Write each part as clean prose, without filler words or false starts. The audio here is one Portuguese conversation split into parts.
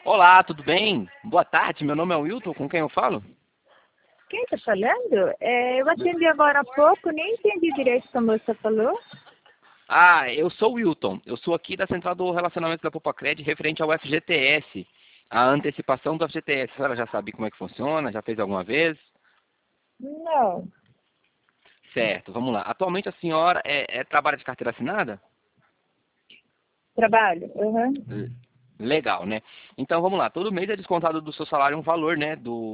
Olá, tudo bem? Boa tarde, meu nome é Wilton, com quem eu falo? Quem está falando? Eu atendi agora há pouco, nem entendi direito o que a moça falou. Ah, eu sou o Wilton, eu sou aqui da Central do Relacionamento da Popacred referente ao FGTS, a antecipação do FGTS. A senhora já sabe como é que funciona? Já fez alguma vez? Não, Certo, vamos lá. Atualmente a senhora trabalha de carteira assinada? trabalho. Uhum. Legal, né? Então vamos lá, todo mês é descontado do seu salário um valor, né,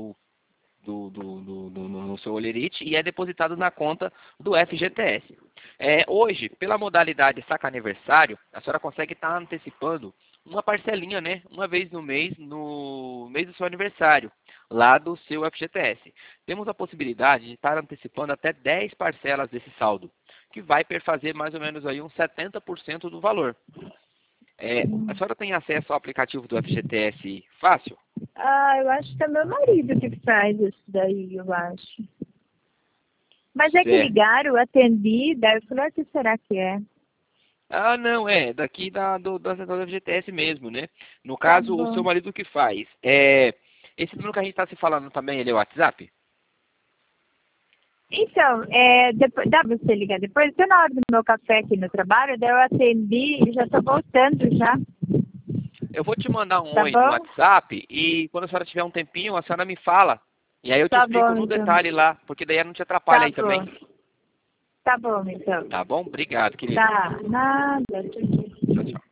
no seu Olerite e é depositado na conta do FGTS. Hoje, pela modalidade Saca Aniversário, a senhora consegue estar antecipando uma parcelinha, né, uma vez no mês do seu aniversário, lá do seu FGTS. Temos a possibilidade de estar antecipando até 10 parcelas desse saldo, que vai perfazer mais ou menos aí uns 70% do valor. A senhora tem acesso ao aplicativo do FGTS Fácil? Eu acho que é meu marido que faz isso daí, eu acho. Mas é que Certo. ligaram, eu atendi, daí eu falei, o que será que é? Ah, não, daqui da central do FGTS mesmo, né? No Tá caso, o seu bom. marido que faz. Esse número que a gente está se falando também, ele é o WhatsApp? Então, depois, dá pra você ligar depois? Estou na hora do meu café aqui no trabalho, daí eu atendi e já estou voltando já. Eu vou te mandar um Tá oi no bom? WhatsApp e quando a senhora tiver um tempinho, a senhora me fala. E aí eu te Tá explico bom, no então. detalhe lá, porque daí não te atrapalha Tá aí também. bom. Tá bom, então. Tá bom? Obrigado, querida. Tá, nada. Tchau, tchau.